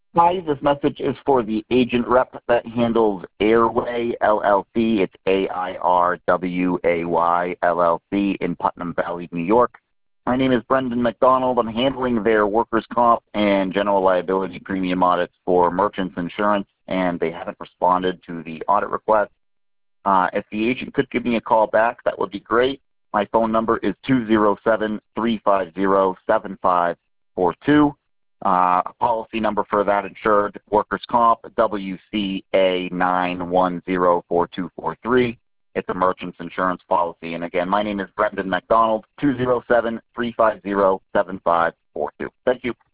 Hi, this message is for the agent rep that handles Airway LLC. It's AIRWAY LLC in Putnam Valley, New York. My name is Brendan McDonald. I'm handling their workers' comp and general liability premium audits for Merchants Insurance, and they haven't responded to the audit request. If the agent could give me a call back, that would be great. My phone number is 207-350-7542. Policy number for that insured, workers' comp, WCA 9104243. It's a Merchants Insurance policy. And again, my name is Brendan McDonald, 207-350-7542. Thank you.